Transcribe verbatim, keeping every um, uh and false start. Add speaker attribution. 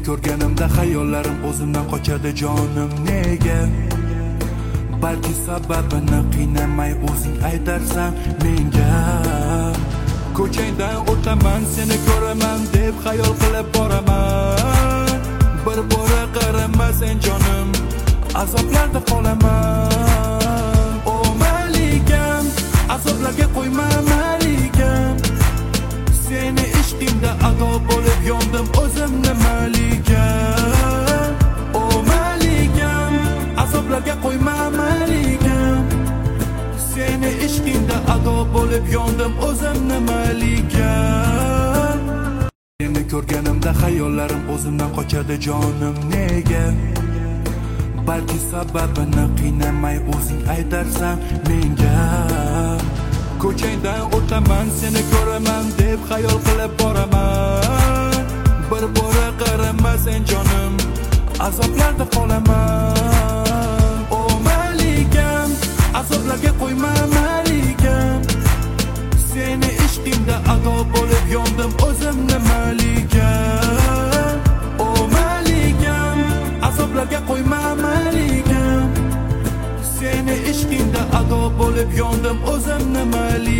Speaker 1: ko'rganimda xayollarim o'zimdan qochadi jonim nega? Balki sababini qiynamay o'zing aytarsan menga. Ko'changdan o'taman, seni ko'raman deb xayol qilib boraman. Bir bora qarama sen jonim, azoblarda qolaman. O malikam, azoblarga qo'yma malikam. Seni ishqingda ado bo'lib yondim o'zimni malikam. O malikam, azoblarga qo'yma malikam. Seni ishqingda ado bo'lib yondim o'zimni malikam. Seni ko'rganimda xayollarim o'zimdan qochadi jonim nega? Balki sababini qiynamay o'zing aytarsan menga. Ko'changdan o'taman, seni ko'raman deb xayol qilib boraman. Bir bora qarama sen jonim, azoblarda qolaman. O malikam, azoblarga qo'yma malikam. Seni ishqingda ado bo'lib yondim o'zimni malikam. O malikam, azoblarga qo'yma malikam. Seni ishqingda ado bo'lib yondim o'zimni malikam.